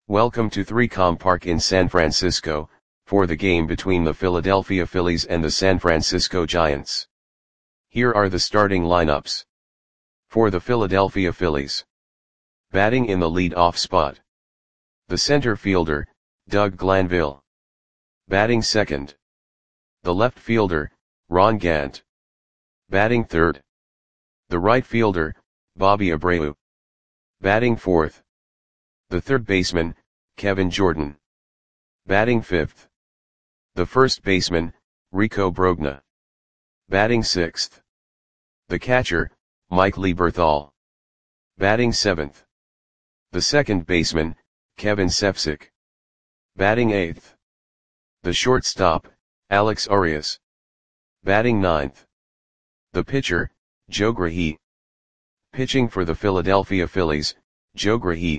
Welcome to 3Com Park in San Francisco, for the game between the Philadelphia Phillies and the San Francisco Giants. Here are the starting lineups. For the Philadelphia Phillies. Batting in the lead-off spot. The center fielder, Doug Glanville. Batting second. The left fielder, Ron Gant. Batting third. The right fielder, Bobby Abreu. Batting fourth. The third baseman, Kevin Jordan. Batting fifth. The first baseman, Rico Brogna. Batting sixth. The catcher, Mike Lieberthal. Batting seventh. The second baseman, Kevin Cefcik. Batting eighth. The shortstop, Alex Arias. Batting ninth. The pitcher, Joe Grahey. Pitching for the Philadelphia Phillies, Joe Grahey.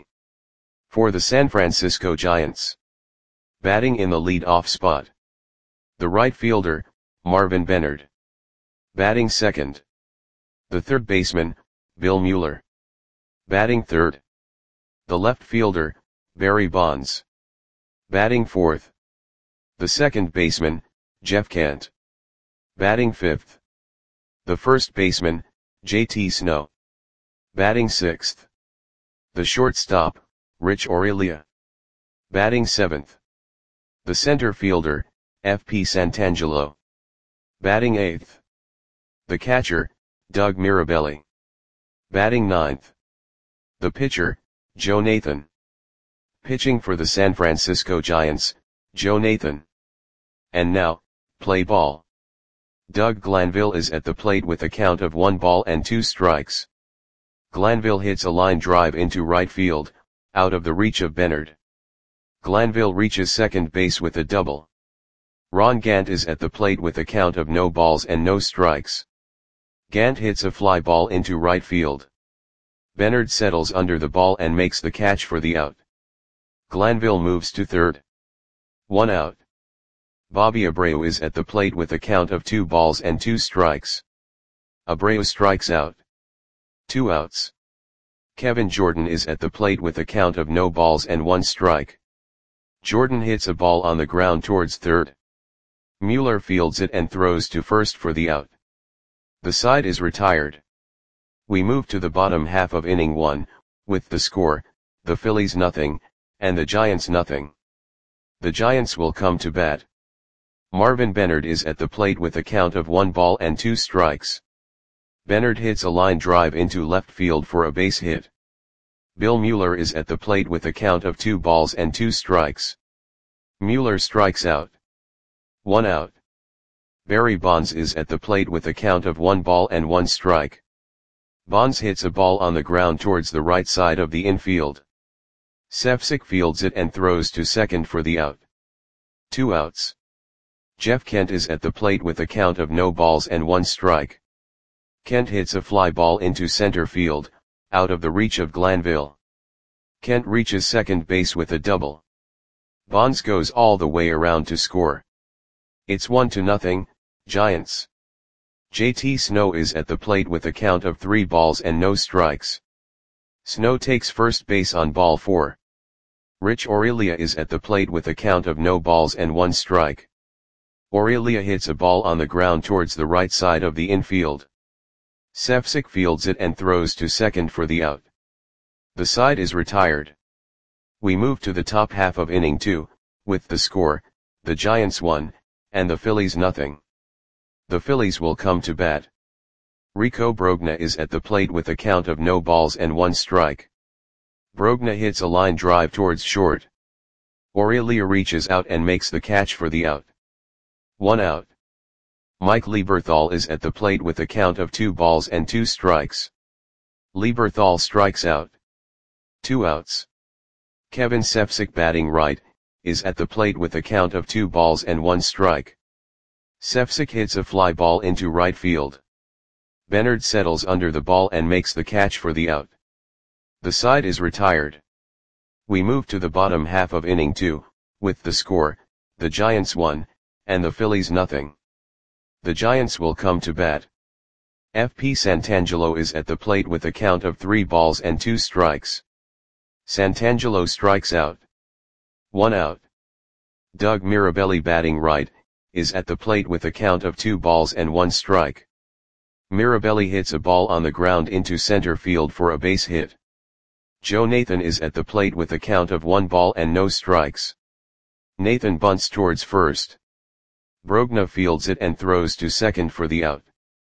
For the San Francisco Giants. Batting in the lead-off spot. The right fielder, Marvin Benard. Batting second. The third baseman, Bill Mueller. Batting third. The left fielder, Barry Bonds. Batting fourth. The second baseman, Jeff Kent. Batting fifth. The first baseman, JT Snow. Batting sixth. The shortstop, Rich Aurelia. Batting seventh. The center fielder, F.P. Santangelo. Batting eighth. The catcher, Doug Mirabelli. Batting ninth. The pitcher, Joe Nathan. Pitching for the San Francisco Giants, Joe Nathan. And now, play ball. Doug Glanville is at the plate with a count of 1 ball and 2 strikes. Glanville hits a line drive into right field, out of the reach of Benard. Glanville reaches second base with a double. Ron Gant is at the plate with a count of no balls and no strikes. Gant hits a fly ball into right field. Benard settles under the ball and makes the catch for the out. Glanville moves to third. 1 out. Bobby Abreu is at the plate with a count of 2 balls and 2 strikes. Abreu strikes out. 2 outs. Kevin Jordan is at the plate with a count of no balls and 1 strike. Jordan hits a ball on the ground towards third. Mueller fields it and throws to first for the out. The side is retired. We move to the bottom half of inning 1, with the score, the Phillies nothing, and the Giants nothing. The Giants will come to bat. Marvin Benard is at the plate with a count of 1 ball and 2 strikes. Benard hits a line drive into left field for a base hit. Bill Mueller is at the plate with a count of 2 balls and 2 strikes. Mueller strikes out. 1 out. Barry Bonds is at the plate with a count of 1 ball and 1 strike. Bonds hits a ball on the ground towards the right side of the infield. Cefcik fields it and throws to second for the out. 2 outs. Jeff Kent is at the plate with a count of no balls and 1 strike. Kent hits a fly ball into center field, out of the reach of Glanville. Kent reaches second base with a double. Bonds goes all the way around to score. It's 1-0, Giants. JT Snow is at the plate with a count of 3 balls and no strikes. Snow takes first base on ball 4. Rich Aurelia is at the plate with a count of no balls and 1 strike. Aurelia hits a ball on the ground towards the right side of the infield. Cefcik fields it and throws to second for the out. The side is retired. We move to the top half of inning 2, with the score, the Giants 1, and the Phillies nothing. The Phillies will come to bat. Rico Brogna is at the plate with a count of no balls and 1 strike. Brogna hits a line drive towards short. Aurelia reaches out and makes the catch for the out. 1 out. Mike Lieberthal is at the plate with a count of 2 balls and 2 strikes. Lieberthal strikes out. 2 outs. Kevin Cefcik batting right, is at the plate with a count of 2 balls and 1 strike. Cefcik hits a fly ball into right field. Benard settles under the ball and makes the catch for the out. The side is retired. We move to the bottom half of inning 2, with the score, the Giants 1, and the Phillies nothing. The Giants will come to bat. F.P. Santangelo is at the plate with a count of 3 balls and 2 strikes. Santangelo strikes out. 1 out. Doug Mirabelli batting right, is at the plate with a count of 2 balls and 1 strike. Mirabelli hits a ball on the ground into center field for a base hit. Joe Nathan is at the plate with a count of 1 ball and no strikes. Nathan bunts towards first. Brogna fields it and throws to second for the out.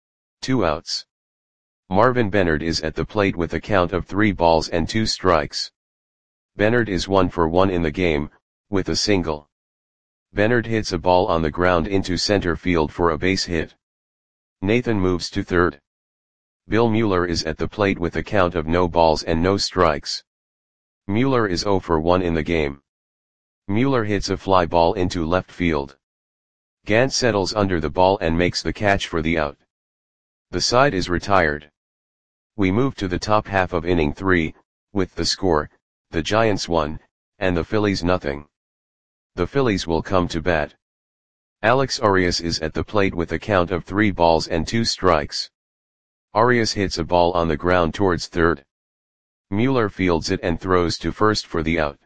2 outs. Marvin Bennard is at the plate with a count of 3 balls and 2 strikes. Bennard is 1 for 1 in the game, with a single. Bennard hits a ball on the ground into center field for a base hit. Nathan moves to third. Bill Mueller is at the plate with a count of no balls and no strikes. Mueller is 0 for 1 in the game. Mueller hits a fly ball into left field. Gant settles under the ball and makes the catch for the out. The side is retired. We move to the top half of inning 3, with the score, the Giants 1, and the Phillies nothing. The Phillies will come to bat. Alex Arias is at the plate with a count of 3 balls and 2 strikes. Arias hits a ball on the ground towards third. Mueller fields it and throws to first for the out.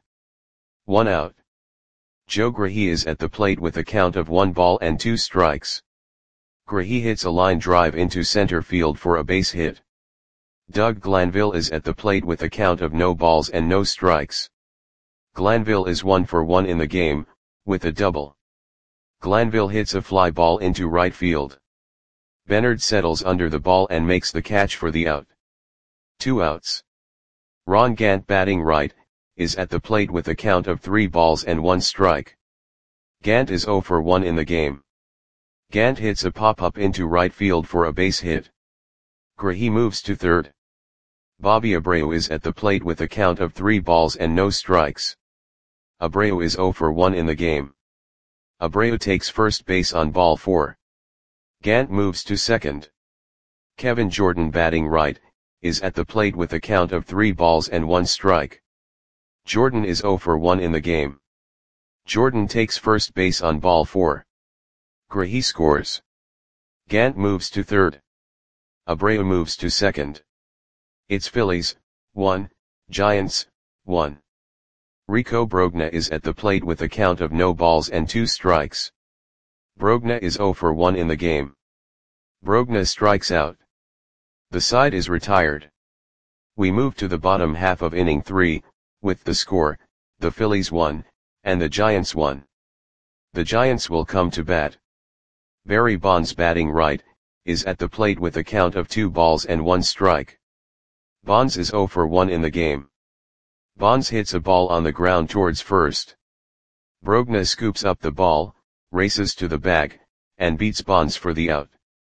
1 out. Joe Grahey is at the plate with a count of 1 ball and 2 strikes. Grahey hits a line drive into center field for a base hit. Doug Glanville is at the plate with a count of no balls and no strikes. Glanville is 1 for 1 in the game, with a double. Glanville hits a fly ball into right field. Bennard settles under the ball and makes the catch for the out. 2 outs. Ron Gant batting right, is at the plate with a count of 3 balls and 1 strike. Gant is 0 for 1 in the game. Gant hits a pop-up into right field for a base hit. Grahey moves to third. Bobby Abreu is at the plate with a count of 3 balls and no strikes. Abreu is 0 for 1 in the game. Abreu takes first base on ball 4. Gant moves to second. Kevin Jordan batting right, is at the plate with a count of 3 balls and 1 strike. Jordan is 0 for 1 in the game. Jordan takes first base on ball 4. Grahey scores. Gant moves to third. Abreu moves to second. It's Phillies, 1, Giants, 1. Rico Brogna is at the plate with a count of no balls and 2 strikes. Brogna is 0 for 1 in the game. Brogna strikes out. The side is retired. We move to the bottom half of inning 3, with the score, the Phillies 1, and the Giants 1. The Giants will come to bat. Barry Bonds batting right, is at the plate with a count of 2 balls and 1 strike. Bonds is 0 for 1 in the game. Bonds hits a ball on the ground towards first. Brogna scoops up the ball, races to the bag, and beats Bonds for the out.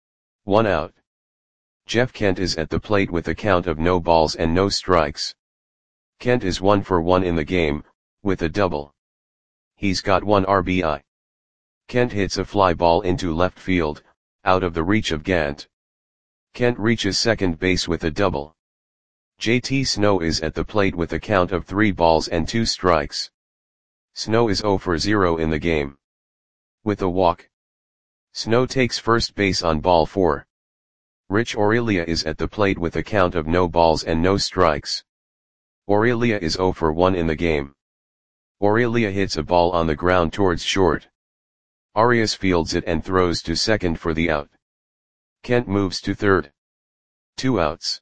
1 out. Jeff Kent is at the plate with a count of no balls and no strikes. Kent is 1 for 1 in the game, with a double. He's got 1 RBI. Kent hits a fly ball into left field, out of the reach of Gant. Kent reaches second base with a double. JT Snow is at the plate with a count of 3 balls and 2 strikes. Snow is 0 for 0 in the game. With a walk. Snow takes first base on ball 4. Rich Aurelia is at the plate with a count of no balls and no strikes. Aurelia is 0 for 1 in the game. Aurelia hits a ball on the ground towards short. Arias fields it and throws to second for the out. Kent moves to third. 2 outs.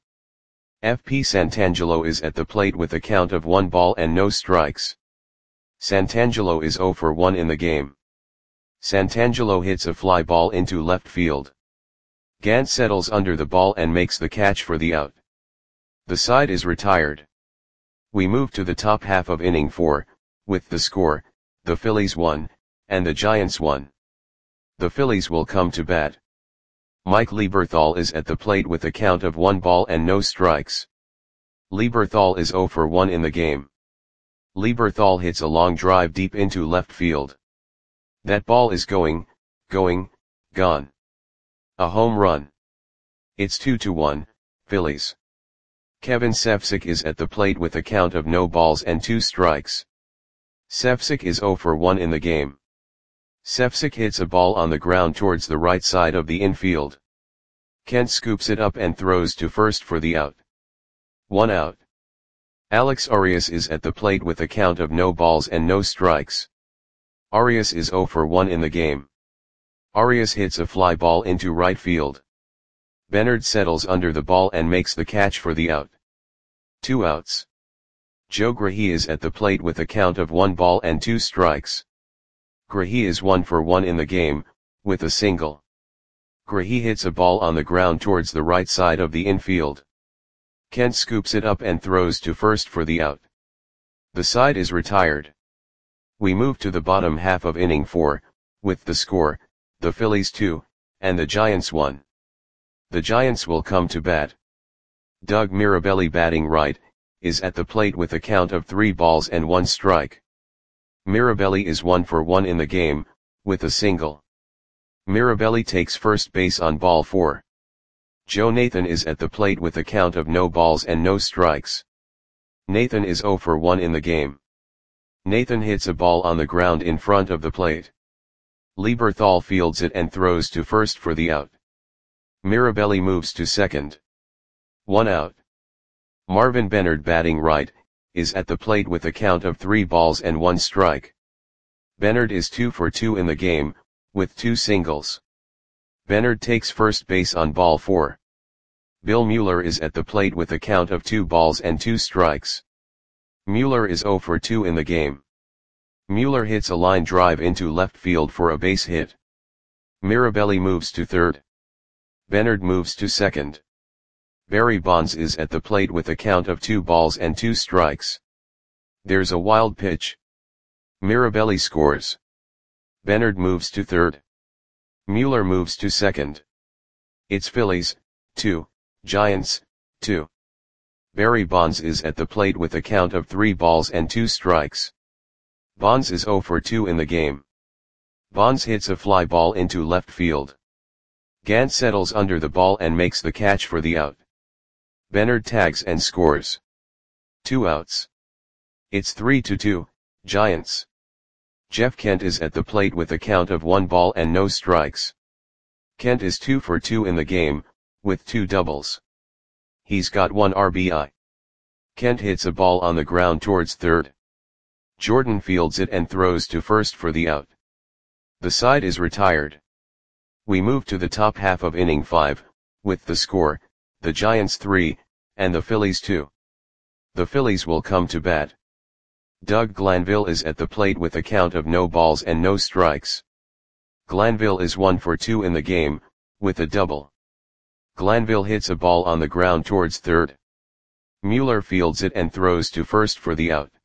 FP Santangelo is at the plate with a count of 1 ball and no strikes. Santangelo is 0 for 1 in the game. Santangelo hits a fly ball into left field. Gant settles under the ball and makes the catch for the out. The side is retired. We move to the top half of inning 4, with the score, the Phillies 1, and the Giants 1. The Phillies will come to bat. Mike Lieberthal is at the plate with a count of 1 ball and no strikes. Lieberthal is 0 for 1 in the game. Lieberthal hits a long drive deep into left field. That ball is gone. A home run. It's 2-1, Phillies. Kevin Cefcik is at the plate with a count of no balls and 2 strikes. Cefcik is 0 for 1 in the game. Cefcik hits a ball on the ground towards the right side of the infield. Kent scoops it up and throws to first for the out. 1 out. Alex Arias is at the plate with a count of no balls and no strikes. Arias is 0 for 1 in the game. Arias hits a fly ball into right field. Bernard settles under the ball and makes the catch for the out. 2 outs. Joe Grahey is at the plate with a count of 1 ball and 2 strikes. Grahey is 1 for 1 in the game, with a single. Grahey hits a ball on the ground towards the right side of the infield. Kent scoops it up and throws to first for the out. The side is retired. We move to the bottom half of inning 4, with the score, the Phillies 2, and the Giants 1. The Giants will come to bat. Doug Mirabelli, batting right, is at the plate with a count of 3 balls and 1 strike. Mirabelli is 1 for 1 in the game, with a single. Mirabelli takes first base on ball 4. Joe Nathan is at the plate with a count of no balls and no strikes. Nathan is 0 for 1 in the game. Nathan hits a ball on the ground in front of the plate. Lieberthal fields it and throws to first for the out. Mirabelli moves to second. 1 out. Marvin Bernard, batting right, is at the plate with a count of 3 balls and 1 strike. Bernard is 2 for 2 in the game, with 2 singles. Bernard takes first base on ball 4. Bill Mueller is at the plate with a count of 2 balls and 2 strikes. Mueller is 0 for 2 in the game. Mueller hits a line drive into left field for a base hit. Mirabelli moves to third. Bernard moves to second. Barry Bonds is at the plate with a count of 2 balls and 2 strikes. There's a wild pitch. Mirabelli scores. Bernard moves to third. Mueller moves to second. It's Phillies, 2, Giants, 2. Barry Bonds is at the plate with a count of 3 balls and 2 strikes. Bonds is 0 for 2 in the game. Bonds hits a fly ball into left field. Gant settles under the ball and makes the catch for the out. Bernard tags and scores. 2 outs. It's 3-2, Giants. Jeff Kent is at the plate with a count of 1 ball and no strikes. Kent is 2 for 2 in the game, with 2 doubles. He's got 1 RBI. Kent hits a ball on the ground towards third. Jordan fields it and throws to first for the out. The side is retired. We move to the top half of inning 5, with the score, the Giants 3, and the Phillies 2. The Phillies will come to bat. Doug Glanville is at the plate with a count of no balls and no strikes. Glanville is 1 for 2 in the game, with a double. Glanville hits a ball on the ground towards third. Mueller fields it and throws to first for the out.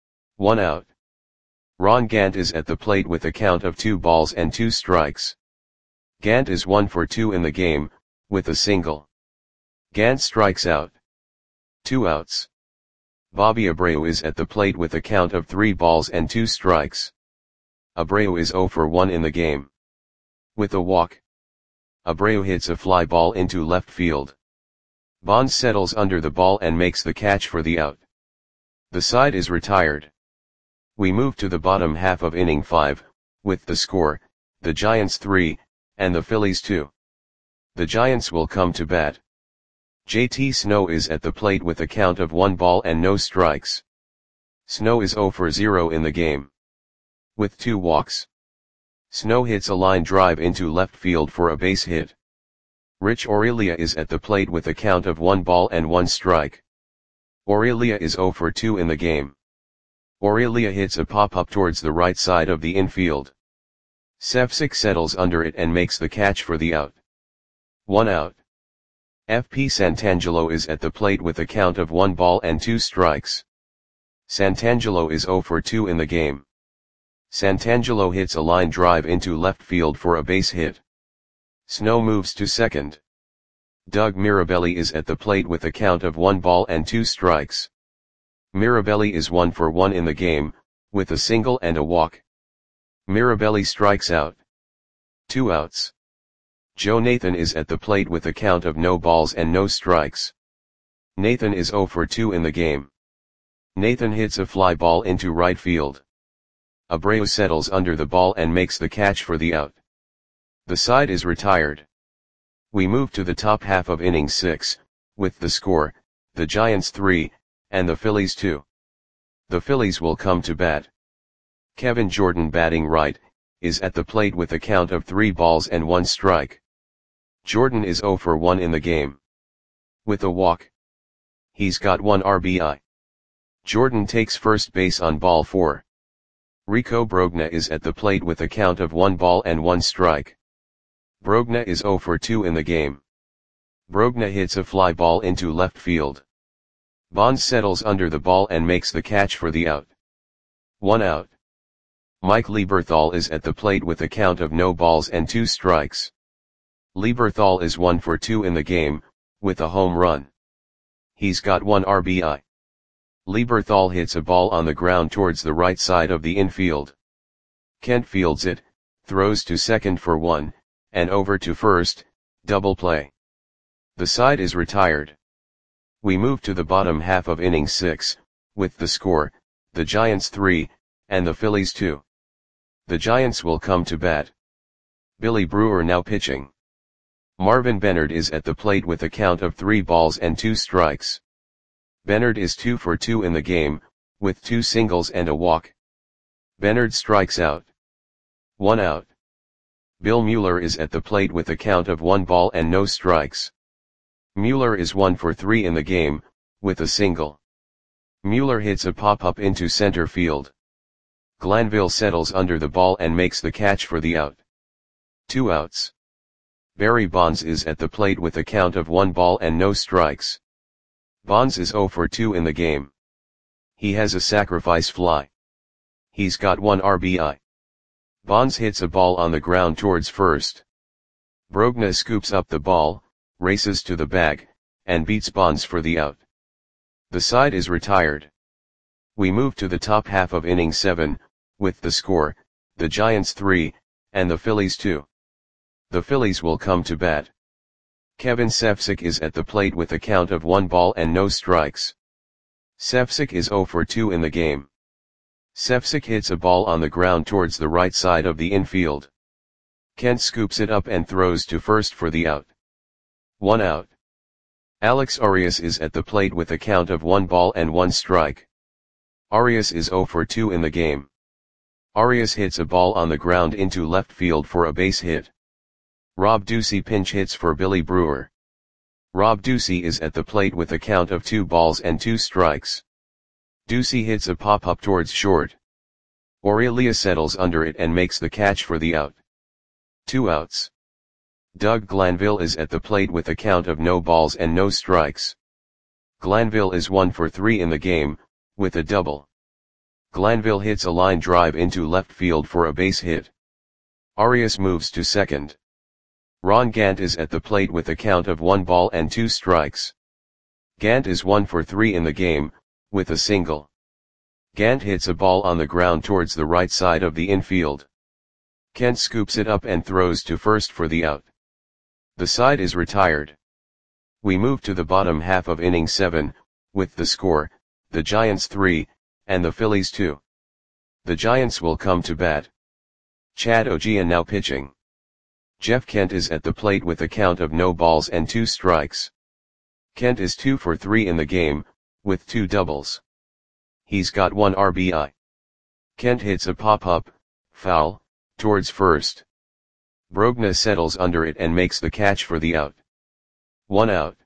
1 out. Ron Gant is at the plate with a count of 2 balls and 2 strikes. Gant is 1 for 2 in the game, with a single. Gant strikes out. 2 outs. Bobby Abreu is at the plate with a count of 3 balls and 2 strikes. Abreu is 0 for 1 in the game. With a walk. Abreu hits a fly ball into left field. Bonds settles under the ball and makes the catch for the out. The side is retired. We move to the bottom half of inning 5, with the score, the Giants 3, and the Phillies 2. The Giants will come to bat. JT Snow is at the plate with a count of 1 ball and no strikes. Snow is 0 for 0 in the game. With 2 walks. Snow hits a line drive into left field for a base hit. Rich Aurelia is at the plate with a count of 1 ball and 1 strike. Aurelia is 0 for 2 in the game. Aurelia hits a pop-up towards the right side of the infield. Sefcik settles under it and makes the catch for the out. 1 out. FP Santangelo is at the plate with a count of 1 ball and 2 strikes. Santangelo is 0 for 2 in the game. Santangelo hits a line drive into left field for a base hit. Snow moves to second. Doug Mirabelli is at the plate with a count of 1 ball and 2 strikes. Mirabelli is 1 for 1 in the game, with a single and a walk. Mirabelli strikes out. 2 outs. Joe Nathan is at the plate with a count of no balls and no strikes. Nathan is 0 for 2 in the game. Nathan hits a fly ball into right field. Abreu settles under the ball and makes the catch for the out. The side is retired. We move to the top half of inning 6, with the score, the Giants 3, and the Phillies 2. The Phillies will come to bat. Kevin Jordan, batting right, is at the plate with a count of 3 balls and 1 strike. Jordan is 0 for 1 in the game. With a walk. He's got 1 RBI. Jordan takes first base on ball 4. Rico Brogna is at the plate with a count of 1 ball and 1 strike. Brogna is 0 for 2 in the game. Brogna hits a fly ball into left field. Bonds settles under the ball and makes the catch for the out. 1 out. Mike Lieberthal is at the plate with a count of no balls and 2 strikes. Lieberthal is 1 for 2 in the game, with a home run. He's got 1 RBI. Lieberthal hits a ball on the ground towards the right side of the infield. Kent fields it, throws to second for 1, and over to first, double play. The side is retired. We move to the bottom half of inning 6, with the score, the Giants 3, and the Phillies 2. The Giants will come to bat. Billy Brewer now pitching. Marvin Bennard is at the plate with a count of 3 balls and 2 strikes. Bennard is 2 for 2 in the game, with 2 singles and a walk. Bennard strikes out. 1 out. Bill Mueller is at the plate with a count of 1 ball and no strikes. Mueller is 1 for 3 in the game, with a single. Mueller hits a pop-up into center field. Glanville settles under the ball and makes the catch for the out. 2 outs. Barry Bonds is at the plate with a count of 1 ball and no strikes. Bonds is 0 for 2 in the game. He has a sacrifice fly. He's got 1 RBI. Bonds hits a ball on the ground towards first. Brogna scoops up the ball, races to the bag, and beats Bonds for the out. The side is retired. We move to the top half of inning 7, with the score, the Giants 3, and the Phillies 2. The Phillies will come to bat. Kevin Cefcik is at the plate with a count of 1 ball and no strikes. Cefcik is 0 for 2 in the game. Cefcik hits a ball on the ground towards the right side of the infield. Kent scoops it up and throws to first for the out. 1 out. Alex Arias is at the plate with a count of 1 ball and 1 strike. Arias is 0 for 2 in the game. Arias hits a ball on the ground into left field for a base hit. Rob Ducey pinch hits for Billy Brewer. Rob Ducey is at the plate with a count of 2 balls and 2 strikes. Ducey hits a pop-up towards short. Aurelia settles under it and makes the catch for the out. 2 outs. Doug Glanville is at the plate with a count of no balls and no strikes. Glanville is 1 for 3 in the game, with a double. Glanville hits a line drive into left field for a base hit. Arias moves to second. Ron Gant is at the plate with a count of 1 ball and 2 strikes. Gant is 1 for 3 in the game, with a single. Gant hits a ball on the ground towards the right side of the infield. Kent scoops it up and throws to first for the out. The side is retired. We move to the bottom half of inning 7, with the score, the Giants 3, and the Phillies 2. The Giants will come to bat. Chad Ogea now pitching. Jeff Kent is at the plate with a count of no balls and 2 strikes. Kent is 2 for 3 in the game, with 2 doubles. He's got 1 RBI. Kent hits a pop-up, foul, towards first. Brogna settles under it and makes the catch for the out. 1 out.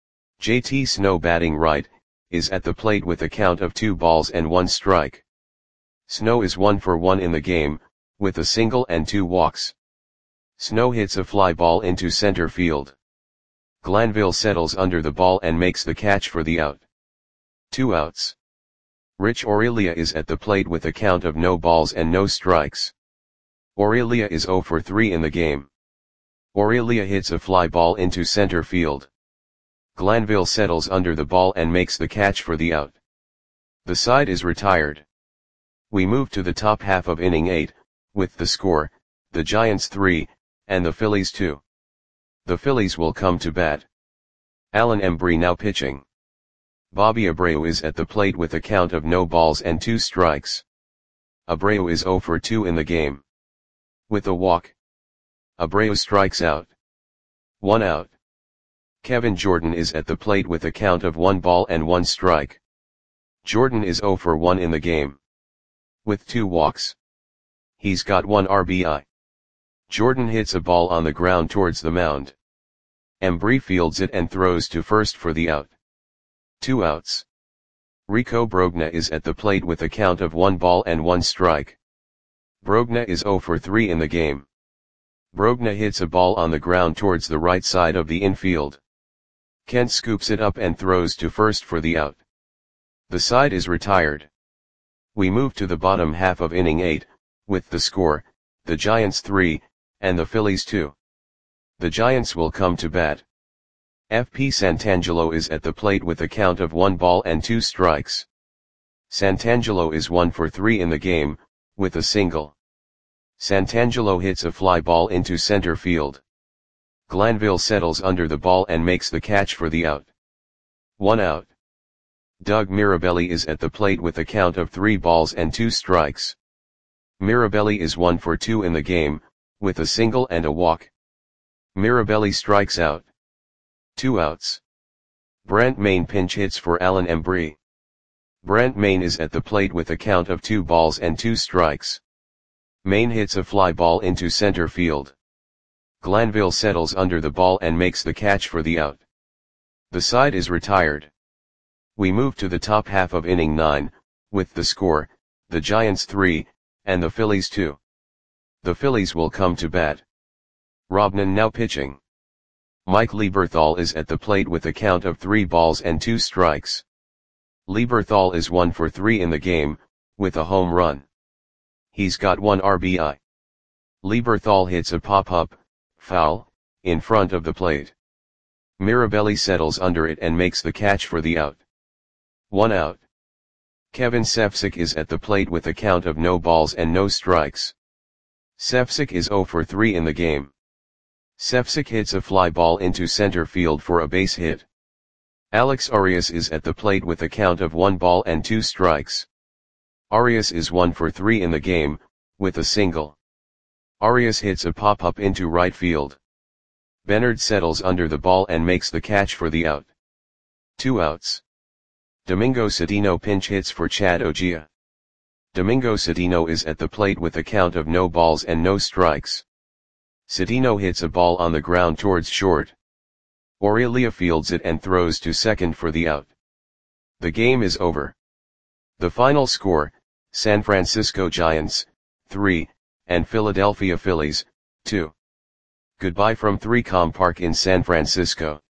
JT Snow, batting right, is at the plate with a count of 2 balls and 1 strike. Snow is 1 for 1 in the game, with a single and 2 walks. Snow hits a fly ball into center field. Glanville settles under the ball and makes the catch for the out. 2 outs. Rich Aurelia is at the plate with a count of no balls and no strikes. Aurelia is 0 for 3 in the game. Aurelia hits a fly ball into center field. Glanville settles under the ball and makes the catch for the out. The side is retired. We move to the top half of inning 8, with the score, the Giants 3, and the Phillies 2. The Phillies will come to bat. Alan Embry now pitching. Bobby Abreu is at the plate with a count of no balls and 2 strikes. Abreu is 0 for 2 in the game. With a walk. Abreu strikes out. 1 out. Kevin Jordan is at the plate with a count of 1 ball and 1 strike. Jordan is 0 for 1 in the game. With 2 walks. He's got 1 RBI. Jordan hits a ball on the ground towards the mound. Embry fields it and throws to first for the out. 2 outs. Rico Brogna is at the plate with a count of 1 ball and 1 strike. Brogna is 0 for 3 in the game. Brogna hits a ball on the ground towards the right side of the infield. Kent scoops it up and throws to first for the out. The side is retired. We move to the bottom half of inning 8, with the score, the Giants 3, and the Phillies 2. The Giants will come to bat. F.P. Santangelo is at the plate with a count of 1 ball and 2 strikes. Santangelo is 1 for 3 in the game, with a single. Santangelo hits a fly ball into center field. Glanville settles under the ball and makes the catch for the out. 1 out. Doug Mirabelli is at the plate with a count of 3 balls and 2 strikes. Mirabelli is 1 for 2 in the game, with a single and a walk. Mirabelli strikes out. 2 outs. Brent Mayne pinch hits for Alan Embry. Brent Mayne is at the plate with a count of 2 balls and 2 strikes. Mayne hits a fly ball into center field. Glanville settles under the ball and makes the catch for the out. The side is retired. We move to the top half of inning 9, with the score, the Giants 3, and the Phillies 2. The Phillies will come to bat. Robnan now pitching. Mike Lieberthal is at the plate with a count of 3 balls and 2 strikes. Lieberthal is 1 for 3 in the game, with a home run. He's got 1 RBI. Lieberthal hits a pop-up, foul, in front of the plate. Mirabelli settles under it and makes the catch for the out. 1 out. Kevin Sefcik is at the plate with a count of no balls and no strikes. Sefcik is 0 for 3 in the game. Sefcik hits a fly ball into center field for a base hit. Alex Arias is at the plate with a count of 1 ball and 2 strikes. Arias is 1 for 3 in the game, with a single. Arias hits a pop-up into right field. Bernard settles under the ball and makes the catch for the out. 2 outs. Domingo Cedeno pinch hits for Chad Ogia. Domingo Cedeno is at the plate with a count of no balls and no strikes. Cedeno hits a ball on the ground towards short. Aurelia fields it and throws to second for the out. The game is over. The final score, San Francisco Giants, 3, and Philadelphia Phillies, 2. Goodbye from 3Com Park in San Francisco.